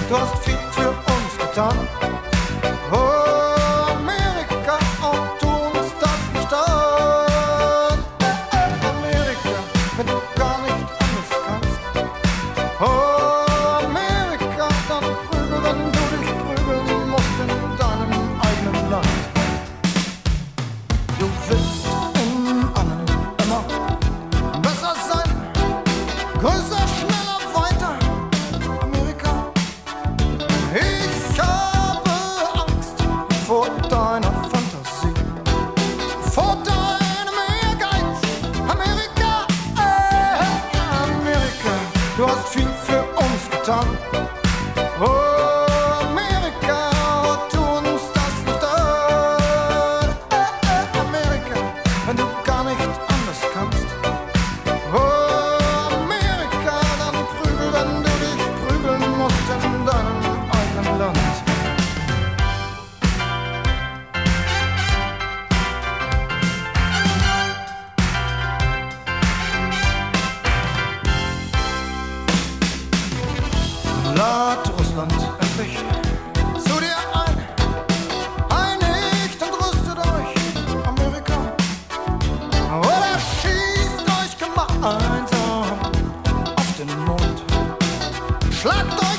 du hast viel für uns getan. Oh, Amerika, ob du uns das nicht an. Amerika, wenn du gar nicht anders kannst. Oh, Amerika, dann prügel, wenn du dich prügeln musst in deinem eigenen Land. Du willst in allem immer besser sein, größer, schneller, weiter. Amerika, ich habe Angst vor deiner Fantasie, vor deinem Ehrgeiz. Amerika, Amerika, du hast viel für uns getan. Oh, Amerika, tu uns das nicht an. Amerika, wenn du gar nicht anders kannst. Oh, Amerika, dann prügel, wenn du dich prügeln musst in deinem eigenen Land. Lad Russland endlich zu dir ein. Einigt und rüstet euch, Amerika. Oder schießt euch gemeinsam auf den Mond. Schlagt euch